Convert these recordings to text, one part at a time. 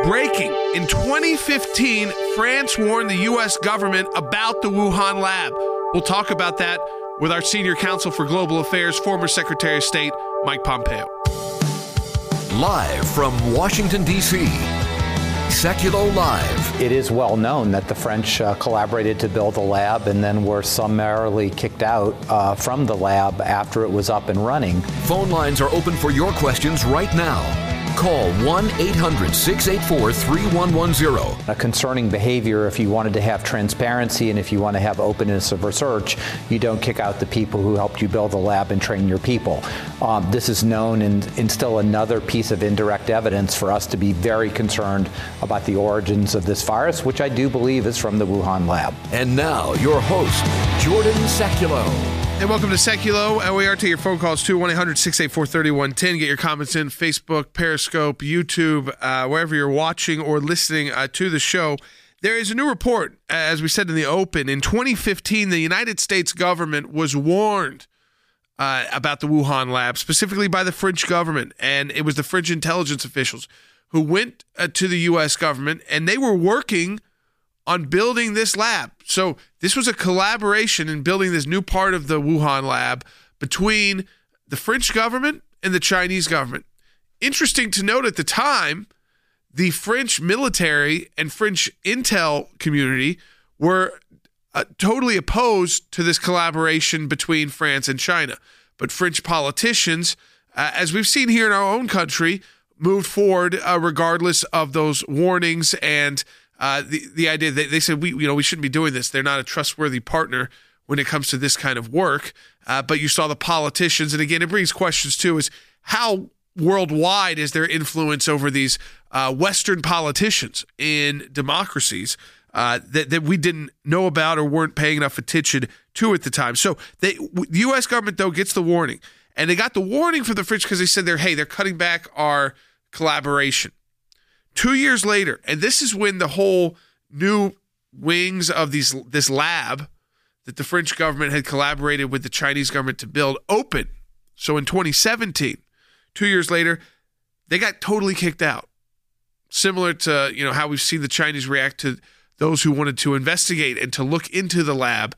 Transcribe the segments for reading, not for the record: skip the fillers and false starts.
Breaking. In 2015, France warned the U.S. government about the Wuhan lab. We'll talk about that with our senior counsel for global affairs, former Secretary of State, Mike Pompeo. Live from Washington, D.C., Seculo Live. It is well known that the French collaborated to build the lab and then were summarily kicked out from the lab after it was up and running. Phone lines are open for your questions right now. Call 1-800-684-3110. A concerning behavior. If you wanted to have transparency and if you want to have openness of research, you don't kick out the people who helped you build the lab and train your people. This is known and still another piece of indirect evidence for us to be very concerned about the origins of this virus, which I do believe is from the Wuhan lab. And now, your host, Jordan Seculo. And welcome to Seculo. We are to your phone calls, 1-800-684-3110. Get your comments in Facebook, Periscope, YouTube, wherever you're watching or listening to the show. There is a new report, as we said in the open. In 2015, the United States government was warned about the Wuhan lab, specifically by the French government. And it was the French intelligence officials who went to the U.S. government, and they were working on building this lab. So this was a collaboration in building this new part of the Wuhan lab between the French government and the Chinese government. Interesting to note, at the time, the French military and French intel community were totally opposed to this collaboration between France and China. But French politicians, as we've seen here in our own country, moved forward regardless of those warnings and the idea that they said we shouldn't be doing this. They're not a trustworthy partner when it comes to this kind of work. But you saw the politicians, and again, it brings questions too: is how worldwide is their influence over these Western politicians in democracies that we didn't know about or weren't paying enough attention to at the time. So the U.S. government though gets the warning, and they got the warning from the French because they said they're cutting back our collaboration. 2 years later, and this is when the whole new wings of this lab that the French government had collaborated with the Chinese government to build open. So in 2017, 2 years later, they got totally kicked out. Similar to how we've seen the Chinese react to those who wanted to investigate and to look into the lab,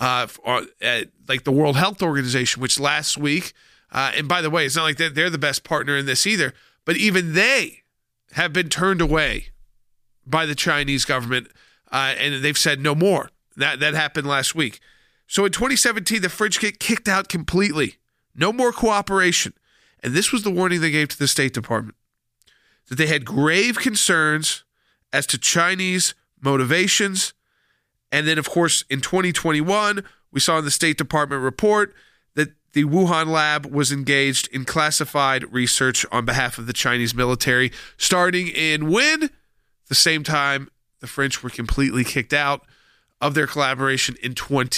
like the World Health Organization, which last week, and by the way, it's not like they're the best partner in this either, but even they have been turned away by the Chinese government, and they've said no more. That happened last week. So in 2017, the French get kicked out completely. No more cooperation. And this was the warning they gave to the State Department, that they had grave concerns as to Chinese motivations. And then, of course, in 2021, we saw in the State Department report that the Wuhan lab was engaged in classified research on behalf of the Chinese military, starting in when? The same time the French were completely kicked out of their collaboration in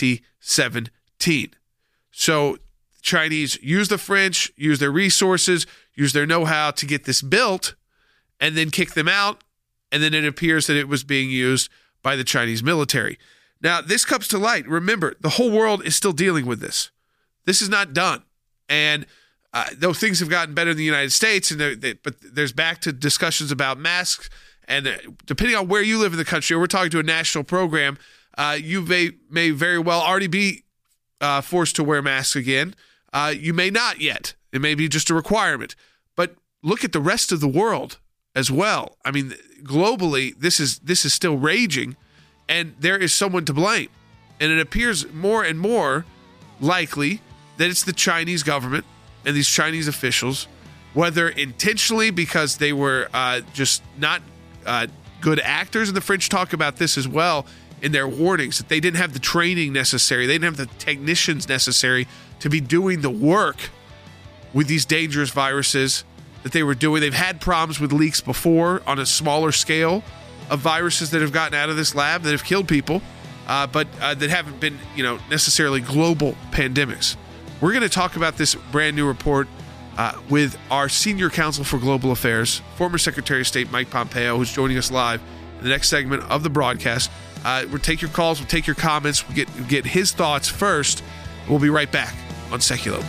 2017. So the Chinese used the French, used their resources, used their know-how to get this built, and then kick them out. And then it appears that it was being used by the Chinese military. Now, this comes to light. Remember, the whole world is still dealing with this. This is not done. And though things have gotten better in the United States, but there's back to discussions about masks. And depending on where you live in the country, or we're talking to a national program, you may very well already be forced to wear masks again. You may not yet. It may be just a requirement. But look at the rest of the world as well. I mean, globally, this is still raging, and there is someone to blame. And it appears more and more likely that it's the Chinese government and these Chinese officials, whether intentionally because they were just not good actors. And the French talk about this as well in their warnings, that they didn't have the training necessary. They didn't have the technicians necessary to be doing the work with these dangerous viruses that they were doing. They've had problems with leaks before on a smaller scale of viruses that have gotten out of this lab that have killed people, but that haven't been, necessarily global pandemics. We're going to talk about this brand new report with our senior counsel for global affairs, former Secretary of State Mike Pompeo, who's joining us live in the next segment of the broadcast. We'll take your calls, we'll take your comments, we'll get his thoughts first. We'll be right back on Seculo.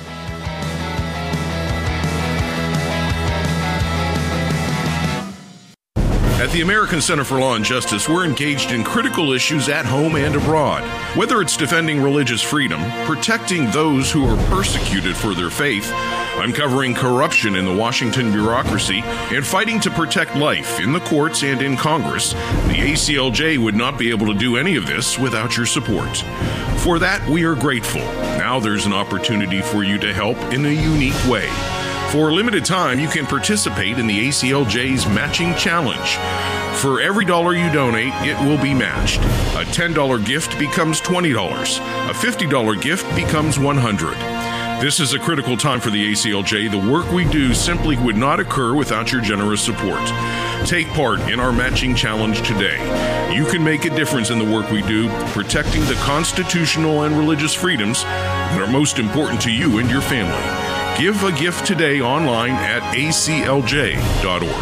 At the American Center for Law and Justice, we're engaged in critical issues at home and abroad. Whether it's defending religious freedom, protecting those who are persecuted for their faith, uncovering corruption in the Washington bureaucracy, and fighting to protect life in the courts and in Congress, the ACLJ would not be able to do any of this without your support. For that, we are grateful. Now there's an opportunity for you to help in a unique way. For a limited time, you can participate in the ACLJ's Matching Challenge. For every dollar you donate, it will be matched. A $10 gift becomes $20. A $50 gift becomes $100. This is a critical time for the ACLJ. The work we do simply would not occur without your generous support. Take part in our Matching Challenge today. You can make a difference in the work we do, protecting the constitutional and religious freedoms that are most important to you and your family. Give a gift today online at aclj.org.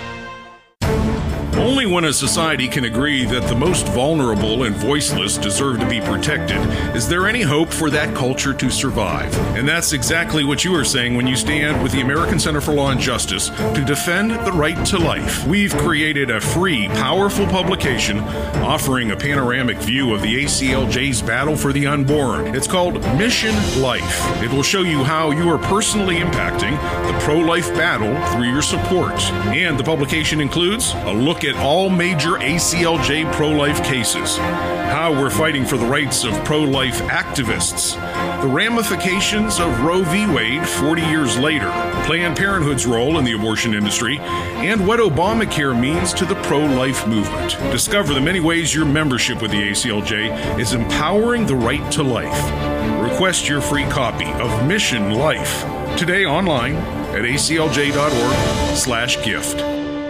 Only when a society can agree that the most vulnerable and voiceless deserve to be protected is there any hope for that culture to survive. And that's exactly what you are saying when you stand with the American Center for Law and Justice to defend the right to life. We've created a free, powerful publication offering a panoramic view of the ACLJ's battle for the unborn. It's called Mission Life. It will show you how you are personally impacting the pro-life battle through your support. And the publication includes a look at all major ACLJ pro-life cases, how we're fighting for the rights of pro-life activists, the ramifications of Roe v. Wade 40 years later, Planned Parenthood's role in the abortion industry, and what Obamacare means to the pro-life movement. Discover the many ways your membership with the ACLJ is empowering the right to life. Request your free copy of Mission Life today online at aclj.org/gift.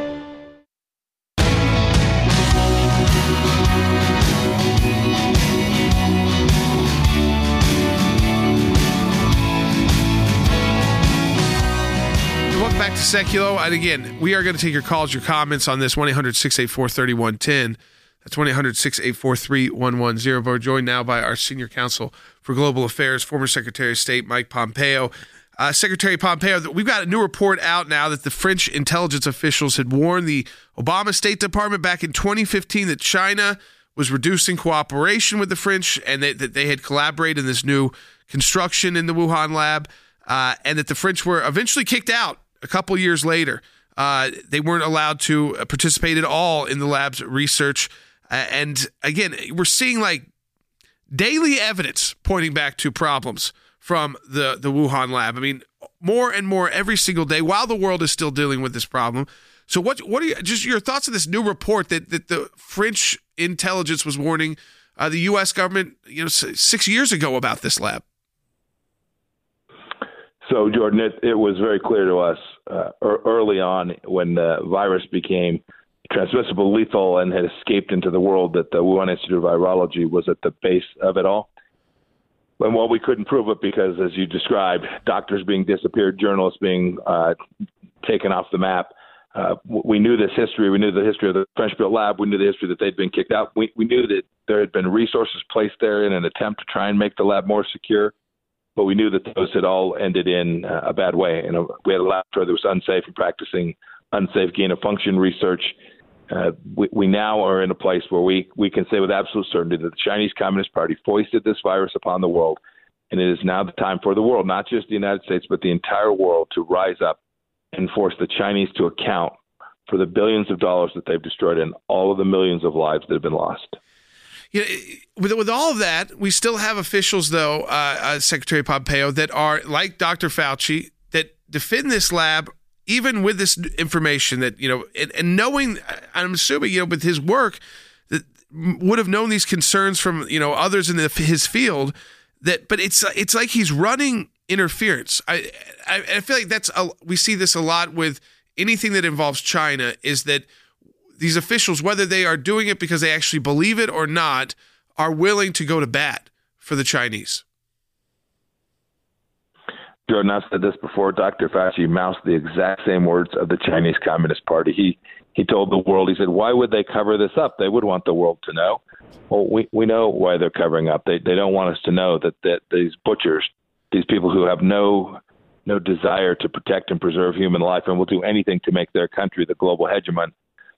Back to Seculo. And again, we are going to take your calls, your comments on this 1-800-684-3110. That's 1-800-684-3110. We're joined now by our senior counsel for global affairs, former Secretary of State Mike Pompeo. Secretary Pompeo, we've got a new report out now that the French intelligence officials had warned the Obama State Department back in 2015 that China was reducing cooperation with the French and that they had collaborated in this new construction in the Wuhan lab, and that the French were eventually kicked out. A couple years later, they weren't allowed to participate at all in the lab's research. And again, we're seeing like daily evidence pointing back to problems from the Wuhan lab. I mean, more and more every single day while the world is still dealing with this problem. So what are just your thoughts on this new report that the French intelligence was warning the U.S. government 6 years ago about this lab? So, Jordan, it was very clear to us early on when the virus became transmissible, lethal, and had escaped into the world that the Wuhan Institute of Virology was at the base of it all. And while we couldn't prove it because, as you described, doctors being disappeared, journalists being taken off the map, we knew this history. We knew the history of the French-built lab. We knew the history that they'd been kicked out. We knew that there had been resources placed there in an attempt to try and make the lab more secure. But we knew that those had all ended in a bad way. And we had a laboratory that was unsafe and practicing unsafe gain-of-function research. We now are in a place where we can say with absolute certainty that the Chinese Communist Party foisted this virus upon the world. And it is now the time for the world, not just the United States, but the entire world, to rise up and force the Chinese to account for the billions of dollars that they've destroyed and all of the millions of lives that have been lost. With all of that, we still have officials, though, Secretary Pompeo, that are like Dr. Fauci, that defend this lab, even with this information that, and knowing, I'm assuming, with his work, that would have known these concerns from, others in his field. But it's like he's running interference. I feel like we see this a lot with anything that involves China, is that these officials, whether they are doing it because they actually believe it or not, are willing to go to bat for the Chinese. Jordan, I've said this before. Dr. Fauci mouthed the exact same words of the Chinese Communist Party. He told the world, he said, why would they cover this up? They would want the world to know. Well, we know why they're covering up. They don't want us to know that these butchers, these people who have no desire to protect and preserve human life and will do anything to make their country the global hegemon,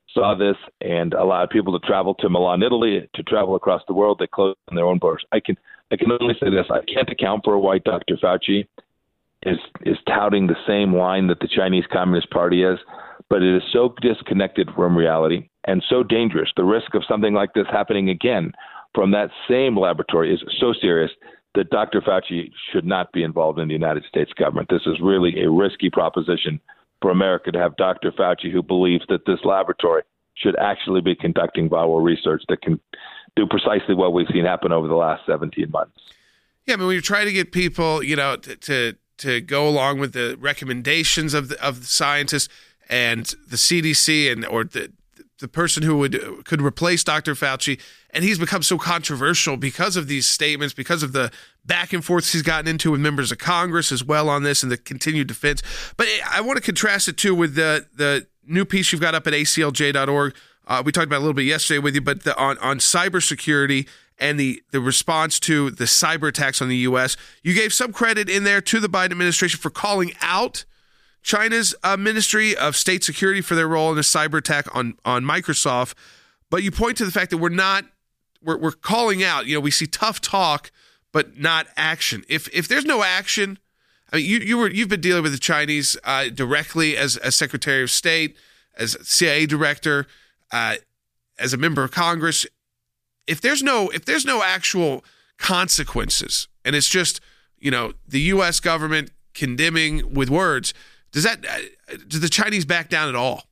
saw this and allowed people to travel to Milan, Italy, to travel across the world. They closed on their own borders. I can only say this: I can't account for why Dr. Fauci is touting the same line that the Chinese Communist Party is, but it is so disconnected from reality and so dangerous. The risk of something like this happening again from that same laboratory is so serious that Dr. Fauci should not be involved in the United States government. This is really a risky proposition for America to have Dr. Fauci, who believes that this laboratory should actually be conducting viral research that can do precisely what we've seen happen over the last 17 months. Yeah, I mean, when you're trying to get people, to go along with the recommendations of the scientists and the CDC or the person who could replace Dr. Fauci, and he's become so controversial because of these statements, because of the back and forths he's gotten into with members of Congress as well on this and the continued defense. But I want to contrast it too with the new piece you've got up at aclj.org. We talked about it a little bit yesterday with you, but on cybersecurity and the response to the cyber attacks on the U.S. You gave some credit in there to the Biden administration for calling out China's Ministry of State Security for their role in a cyber attack on Microsoft. But you point to the fact that we're calling out. We see tough talk, but not action. If there's no action, I mean, you've been dealing with the Chinese directly as Secretary of State, as CIA director, as a member of Congress. If there's no actual consequences, and it's just the U.S. government condemning with words, do the Chinese back down at all?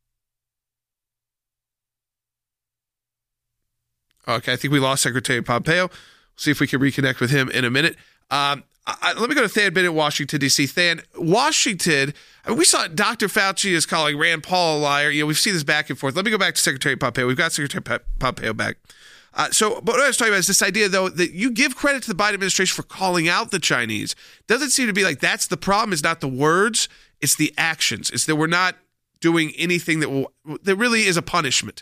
Okay, I think we lost Secretary Pompeo. We'll see if we can reconnect with him in a minute. Let me go to Than Bennett, Washington, D.C. Than, Washington, we saw Dr. Fauci is calling Rand Paul a liar. We've seen this back and forth. Let me go back to Secretary Pompeo. We've got Secretary Pompeo back. But what I was talking about is this idea, though, that you give credit to the Biden administration for calling out the Chinese. Doesn't seem to be like that's the problem, is not the words, it's the actions. It's that we're not doing anything that really is a punishment.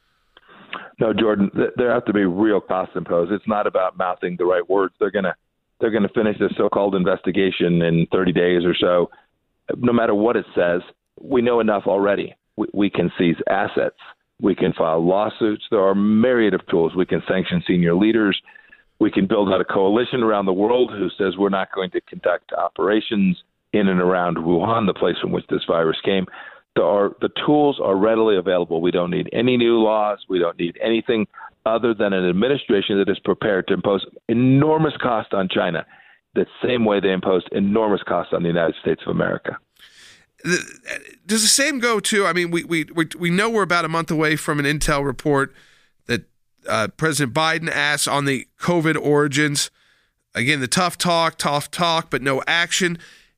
No, Jordan, there have to be real costs imposed. It's not about mouthing the right words. They're going to finish this so-called investigation in 30 days or so. No matter what it says, we know enough already. We can seize assets. We can file lawsuits. There are a myriad of tools. We can sanction senior leaders. We can build out a coalition around the world who says we're not going to conduct operations in and around Wuhan, the place from which this virus came. The tools are readily available. We don't need any new laws. We don't need anything other than an administration that is prepared to impose enormous cost on China, the same way they imposed enormous costs on the United States of America. Does the same go to, I mean, we know we're about a month away from an intel report that President Biden asked on the COVID origins. Again, the tough talk, but no action.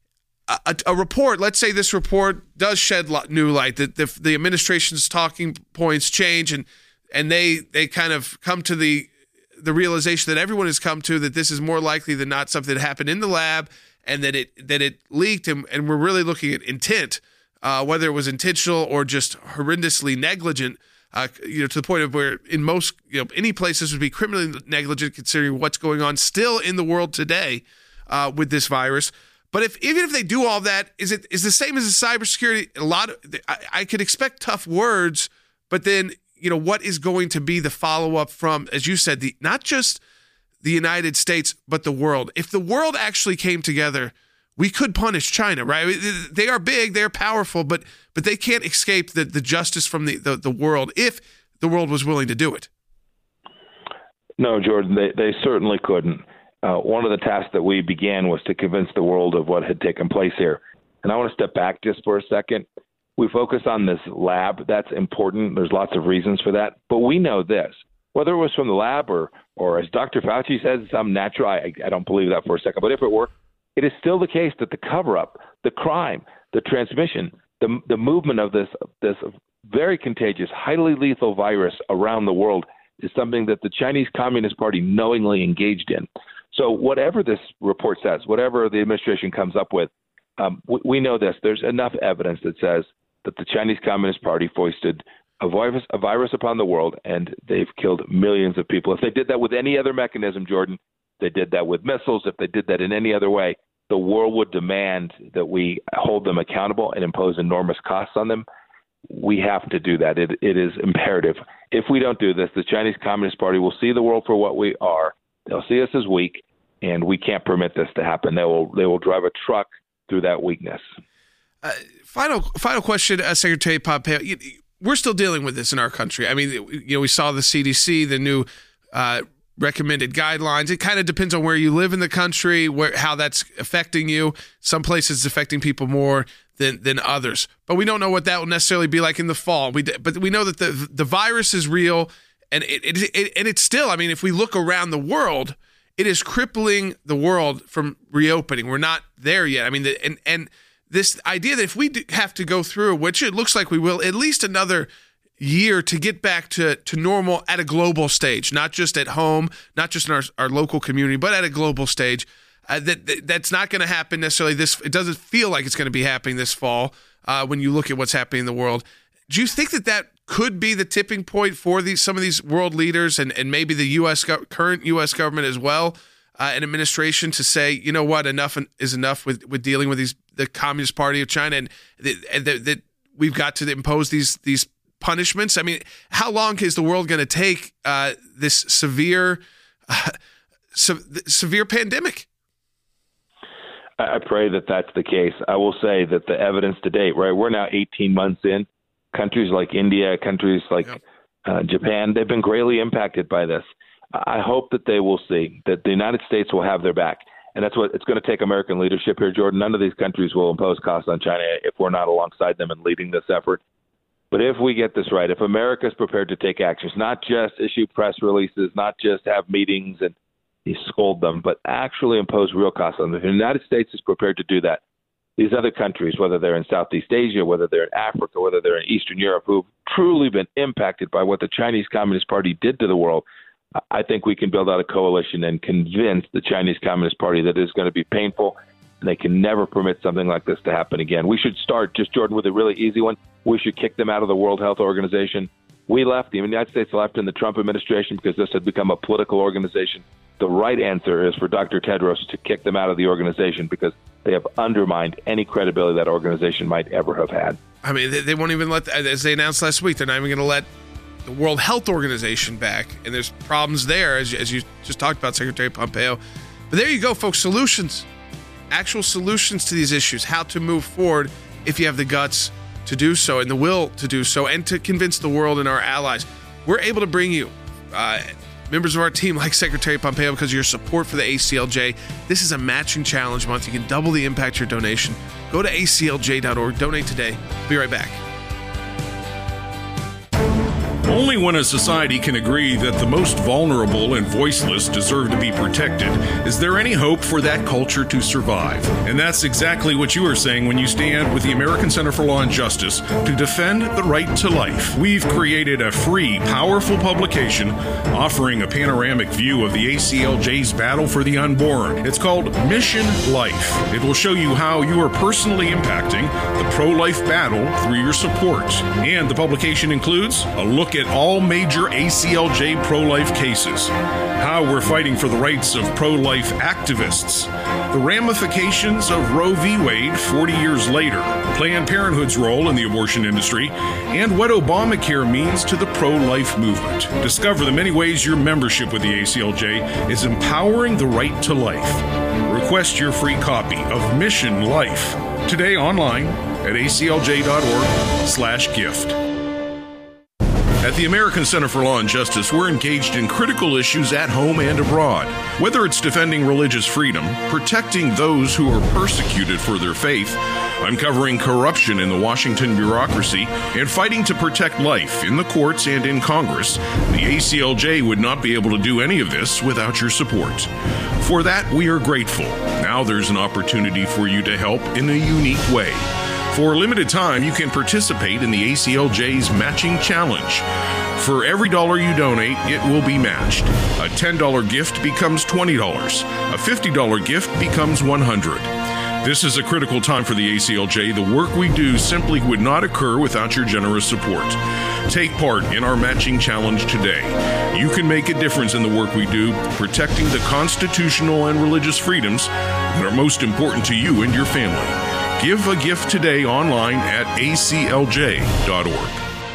A report, let's say this report does shed new light, that the administration's talking points change and they kind of come to the realization that everyone has come to, that this is more likely than not something that happened in the lab, and that it leaked, and we're really looking at intent, whether it was intentional or just horrendously negligent, to the point of where in most, any places would be criminally negligent considering what's going on still in the world today with this virus. But even if they do all that, is the same as the cybersecurity? I could expect tough words, but then what is going to be the follow up from, as you said, not just the United States, but the world. If the world actually came together, we could punish China, right? They are big, they're powerful, but they can't escape the justice from the world if the world was willing to do it. No, Jordan, they certainly couldn't. One of the tasks that we began was to convince the world of what had taken place here. And I want to step back just for a second. We focus on this lab. That's important. There's lots of reasons for that. But we know this. Whether it was from the lab or as Dr. Fauci says, some natural, I don't believe that for a second, but if it were, it is still the case that the cover-up, the crime, the transmission, the movement of this very contagious, highly lethal virus around the world is something that the Chinese Communist Party knowingly engaged in. So whatever this report says, whatever the administration comes up with, we know this. There's enough evidence that says that the Chinese Communist Party foisted a virus upon the world, and they've killed millions of people. If they did that with any other mechanism, Jordan, they did that with missiles. If they did that in any other way, the world would demand that we hold them accountable and impose enormous costs on them. we have to do that. It is imperative. If we don't do this, the Chinese Communist Party will see the world for what we are. They'll see us as weak, and we can't permit this to happen. They will drive a truck through that weakness. Final question, Secretary Pompeo. We're still dealing with this in our country. I mean, we saw the CDC, the new recommended guidelines. It kind of depends on where you live in the country, how that's affecting you. Some places it's affecting people more than others. But we don't know what that will necessarily be like in the fall. But we know that the virus is real, and it's still, I mean, if we look around the world, it is crippling the world from reopening. We're not there yet. I mean, and this idea that if we have to go through, which it looks like we will, at least another year to get back to normal at a global stage, not just at home, not just in our local community, but at a global stage, that's not going to happen necessarily it doesn't feel like it's going to be happening this fall when you look at what's happening in the world. Do you think that could be the tipping point for some of these world leaders and maybe the current U.S. government as well, and administration, to say, you know what, enough is enough with dealing with the Communist Party of China, and that we've got to impose these punishments? I mean, how long is the world going to take this severe pandemic? I pray that that's the case. I will say that the evidence to date, right, we're now 18 months in. Countries like India, countries like Japan, they've been greatly impacted by this. I hope that they will see that the United States will have their back. And that's what it's going to take. American leadership here, Jordan. None of these countries will impose costs on China if we're not alongside them and leading this effort. But if we get this right, if America is prepared to take actions, not just issue press releases, not just have meetings and scold them, but actually impose real costs on them. If the United States is prepared to do that, these other countries, whether they're in Southeast Asia, whether they're in Africa, whether they're in Eastern Europe, who've truly been impacted by what the Chinese Communist Party did to the world, I think we can build out a coalition and convince the Chinese Communist Party that it is going to be painful and they can never permit something like this to happen again. We should start, just Jordan, with a really easy one. We should kick them out of the World Health Organization. We left, the United States left in the Trump administration because this had become a political organization. The right answer is for Dr. Tedros to kick them out of the organization because they have undermined any credibility that organization might ever have had. I mean, they won't even let, as they announced last week, they're not even going to let the World Health Organization back. And there's problems there, as you just talked about, Secretary Pompeo. But there you go, folks. Solutions. Actual solutions to these issues. How to move forward if you have the guts to do so and the will to do so and to convince the world and our allies. We're able to bring you members of our team like Secretary Pompeo because of your support for the ACLJ. This is a matching challenge month. You can double the impact of your donation. Go to aclj.org. Donate today. Be right back. Only when a society can agree that the most vulnerable and voiceless deserve to be protected is there any hope for that culture to survive. And that's exactly what you are saying when you stand with the American Center for Law and Justice to defend the right to life. We've created a free, powerful publication offering a panoramic view of the ACLJ's battle for the unborn. It's called Mission Life. It will show you how you are personally impacting the pro-life battle through your support. And the publication includes a look at all major ACLJ pro-life cases, how we're fighting for the rights of pro-life activists, the ramifications of Roe v. Wade 40 years later, Planned Parenthood's role in the abortion industry, and what Obamacare means to the pro-life movement. Discover the many ways your membership with the ACLJ is empowering the right to life. Request your free copy of Mission Life today online at aclj.org/gift. At the American Center for Law and Justice, we're engaged in critical issues at home and abroad. Whether it's defending religious freedom, protecting those who are persecuted for their faith, uncovering corruption in the Washington bureaucracy, and fighting to protect life in the courts and in Congress, the ACLJ would not be able to do any of this without your support. For that, we are grateful. Now there's an opportunity for you to help in a unique way. For a limited time, you can participate in the ACLJ's Matching Challenge. For every dollar you donate, it will be matched. A $10 gift becomes $20. A $50 gift becomes $100. This is a critical time for the ACLJ. The work we do simply would not occur without your generous support. Take part in our Matching Challenge today. You can make a difference in the work we do, protecting the constitutional and religious freedoms that are most important to you and your family. Give a gift today online at aclj.org.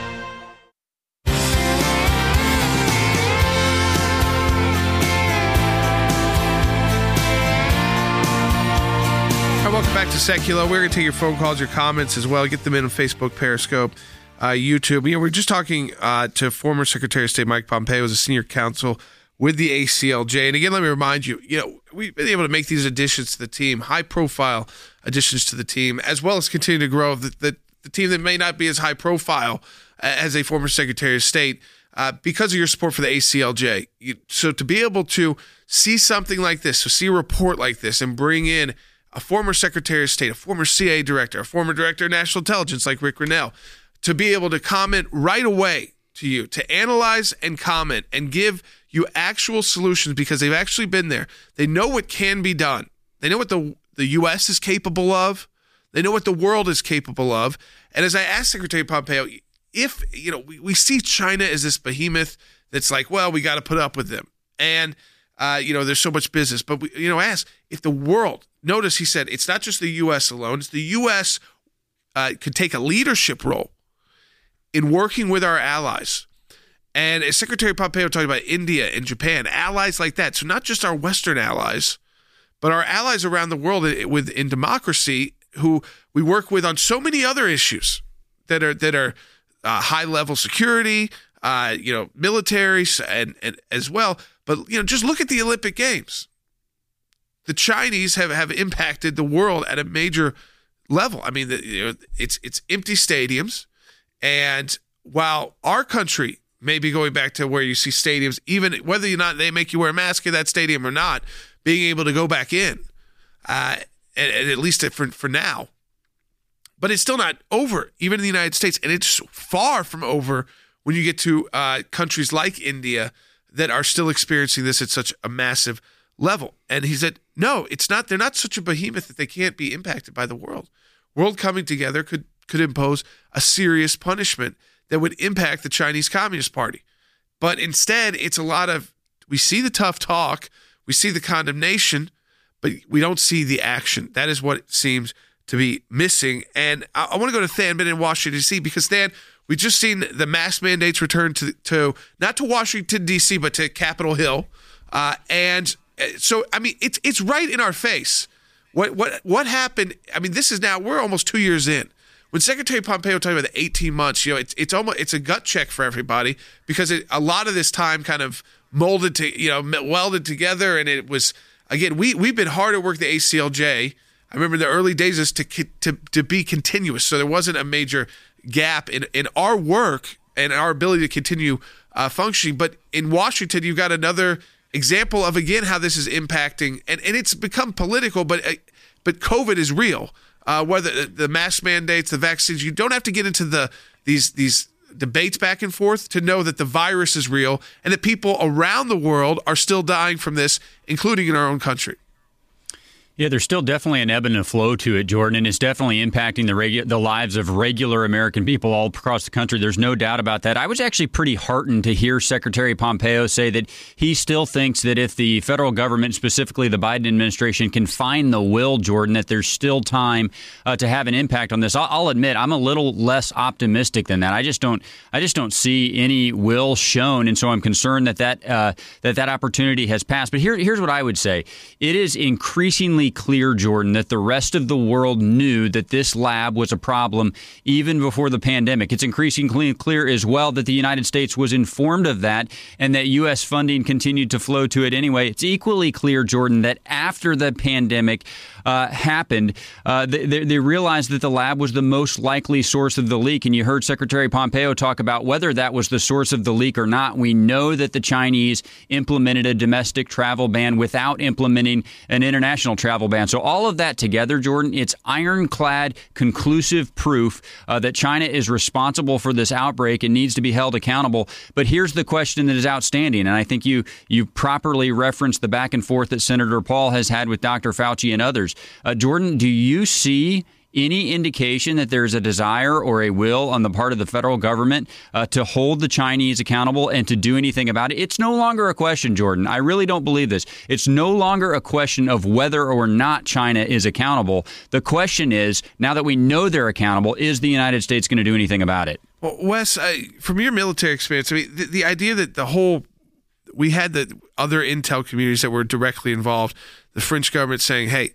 Welcome back to Secular. We're going to take your phone calls, your comments as well. Get them in on Facebook, Periscope, YouTube. We're just talking to former Secretary of State Mike Pompeo, as a senior counsel with the ACLJ. And again, let me remind you, we've been able to make these additions to the team, high-profile additions to the team, as well as continue to grow the team that may not be as high-profile as a former Secretary of State because of your support for the ACLJ. So to be able to see something like this, to see a report like this and bring in a former Secretary of State, a former CIA director, a former Director of National Intelligence like Rick Grenell, to be able to comment right away to you, to analyze and comment and give you actual solutions because they've actually been there. They know what can be done. They know what the U.S. is capable of. They know what the world is capable of. And as I asked Secretary Pompeo, if, we see China as this behemoth that's like, well, we got to put up with them. And, there's so much business. But, ask if the world, notice he said it's not just the U.S. alone. It's the U.S. Could take a leadership role in working with our allies. And as Secretary Pompeo talked about India and Japan, allies like that. So not just our Western allies, but our allies around the world in democracy who we work with on so many other issues that are high-level security, military and as well. But, just look at the Olympic Games. The Chinese have impacted the world at a major level. I mean, it's empty stadiums. And while our country may be going back to where you see stadiums, even whether or not they make you wear a mask in that stadium or not, being able to go back in, at least for now. But it's still not over, even in the United States. And it's far from over when you get to countries like India that are still experiencing this at such a massive level. And he said, no, it's not. They're not such a behemoth that they can't be impacted by the world. World coming together could impose a serious punishment that would impact the Chinese Communist Party. But instead, it's a lot of, we see the tough talk, we see the condemnation, but we don't see the action. That is what seems to be missing. And I want to go to Than Binh in Washington, D.C., because Than, we just seen the mask mandates return to not to Washington, D.C., but to Capitol Hill. And so, I mean, it's right in our face. What happened? I mean, this is now, we're almost 2 years in. When Secretary Pompeo talked about the 18 months, it's a gut check for everybody because a lot of this time kind of welded together, and it was, again, we've been hard at work, the ACLJ. I remember the early days is to be continuous, so there wasn't a major gap in our work and our ability to continue functioning. But in Washington, you've got another example of, again, how this is impacting, and it's become political, but COVID is real. Whether the mask mandates, the vaccines, you don't have to get into these debates back and forth to know that the virus is real and that people around the world are still dying from this, including in our own country. Yeah, there's still definitely an ebb and a flow to it, Jordan, and it's definitely impacting the lives of regular American people all across the country. There's no doubt about that. I was actually pretty heartened to hear Secretary Pompeo say that he still thinks that if the federal government, specifically the Biden administration, can find the will, Jordan, that there's still time to have an impact on this. I'll admit I'm a little less optimistic than that. I just don't see any will shown, and so I'm concerned that opportunity has passed. But here's what I would say: it is increasingly clear, Jordan, that the rest of the world knew that this lab was a problem even before the pandemic. It's increasingly clear as well that the United States was informed of that and that U.S. funding continued to flow to it anyway. It's equally clear, Jordan, that after the pandemic happened, they realized that the lab was the most likely source of the leak. And you heard Secretary Pompeo talk about whether that was the source of the leak or not. We know that the Chinese implemented a domestic travel ban without implementing an international travel ban. So all of that together, Jordan, it's ironclad, conclusive proof that China is responsible for this outbreak and needs to be held accountable. But here's the question that is outstanding, and I think you properly referenced the back and forth that Senator Paul has had with Dr. Fauci and others. Jordan, do you see any indication that there's a desire or a will on the part of the federal government to hold the Chinese accountable and to do anything about it? It's no longer a question, Jordan. I really don't believe this. It's no longer a question of whether or not China is accountable. The question is, now that we know they're accountable, is the United States going to do anything about it? Well, Wes, from your military experience, I mean, the idea that we had the other intel communities that were directly involved, the French government saying, hey,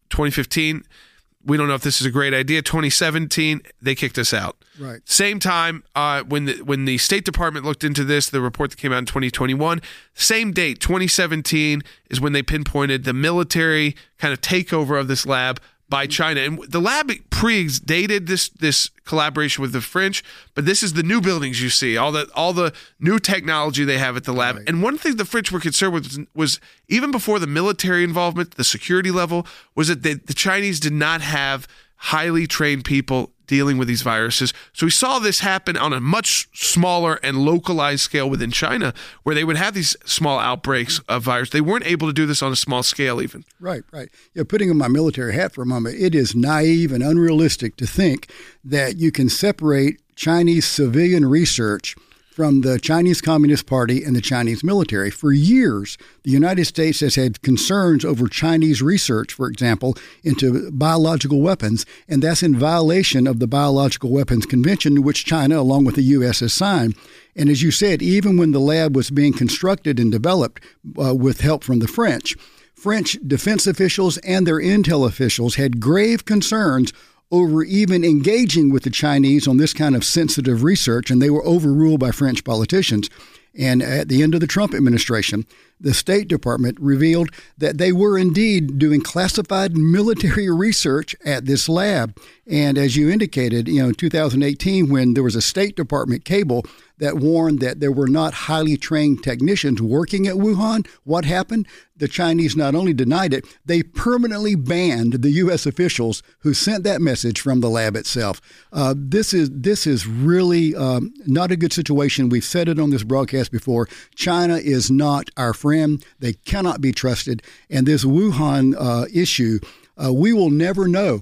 2015, we don't know if this is a great idea. 2017, they kicked us out. Right. Same time, when the State Department looked into this, the report that came out in 2021, same date, 2017, is when they pinpointed the military kind of takeover of this lab by China. And the lab predated this collaboration with the French, but this is the new buildings you see, all the new technology they have at the lab. Right. And one thing the French were concerned with was even before the military involvement, the security level, was that the Chinese did not have highly trained people dealing with these viruses. So we saw this happen on a much smaller and localized scale within China, where they would have these small outbreaks of virus. They weren't able to do this on a small scale even. Right. Yeah, putting on my military hat for a moment, it is naive and unrealistic to think that you can separate Chinese civilian research from the Chinese Communist Party and the Chinese military. For years, the United States has had concerns over Chinese research, for example, into biological weapons, and that's in violation of the Biological Weapons Convention, to which China, along with the U.S., has signed. And as you said, even when the lab was being constructed and developed with help from the French defense officials and their intel officials had grave concerns over even engaging with the Chinese on this kind of sensitive research, and they were overruled by French politicians. And at the end of the Trump administration, the State Department revealed that they were indeed doing classified military research at this lab. And as you indicated, in 2018, when there was a State Department cable that warned that there were not highly trained technicians working at Wuhan, what happened? The Chinese not only denied it, they permanently banned the U.S. officials who sent that message from the lab itself. This is really not a good situation. We've said it on this broadcast before. China is not our friend. They cannot be trusted. And this Wuhan issue, we will never know,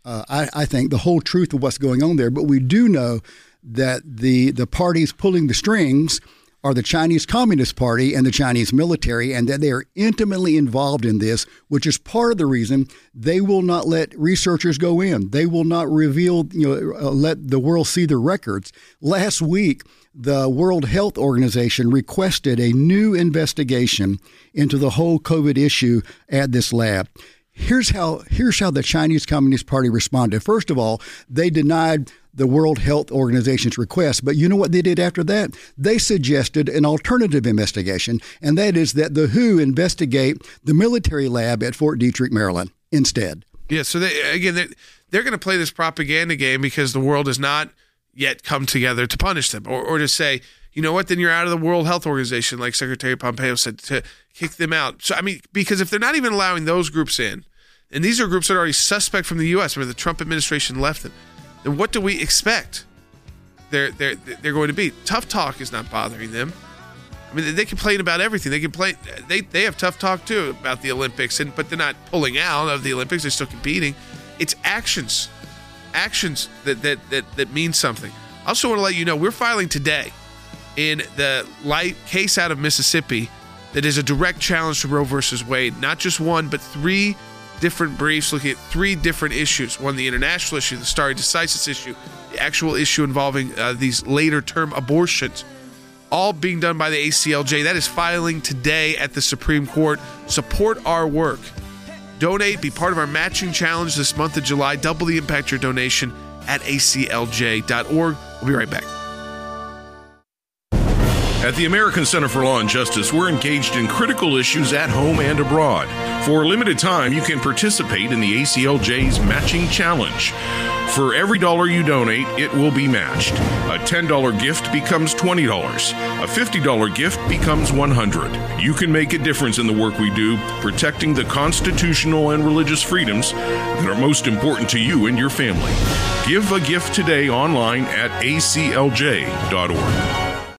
I think, the whole truth of what's going on there. But we do know that the parties pulling the strings are the Chinese Communist Party and the Chinese military, and that they are intimately involved in this, which is part of the reason they will not let researchers go in. They will not reveal, let the world see the records. Last week, the World Health Organization requested a new investigation into the whole COVID issue at this lab. Here's how the Chinese Communist Party responded. First of all, they denied the World Health Organization's request. But you know what they did after that? They suggested an alternative investigation, and that is that the WHO investigate the military lab at Fort Detrick, Maryland, instead. Yeah, so they're going to play this propaganda game because the world has not yet come together to punish them or to say, you know what, then you're out of the World Health Organization, like Secretary Pompeo said, to kick them out. So, I mean, because if they're not even allowing those groups in, and these are groups that are already suspect from the U.S., where the Trump administration left them, then what do we expect they're going to be? Tough talk is not bothering them. I mean, they complain about everything. They have tough talk too about the Olympics, but they're not pulling out of the Olympics. They're still competing. It's actions that mean something. I also want to let you know we're filing today in the light case out of Mississippi that is a direct challenge to Roe versus Wade. Not just one, but three different briefs looking at three different issues. One, the international issue, the stare decisis issue, the actual issue involving these later term abortions, all being done by the ACLJ. That is filing today at the Supreme Court. Support our work. Donate, be part of our matching challenge this month of July. Double the impact your donation at aclj.org. We'll be right back. At the American Center for Law and Justice, we're engaged in critical issues at home and abroad. For a limited time, you can participate in the ACLJ's Matching Challenge. For every dollar you donate, it will be matched. A $10 gift becomes $20. A $50 gift becomes $100. You can make a difference in the work we do, protecting the constitutional and religious freedoms that are most important to you and your family. Give a gift today online at aclj.org.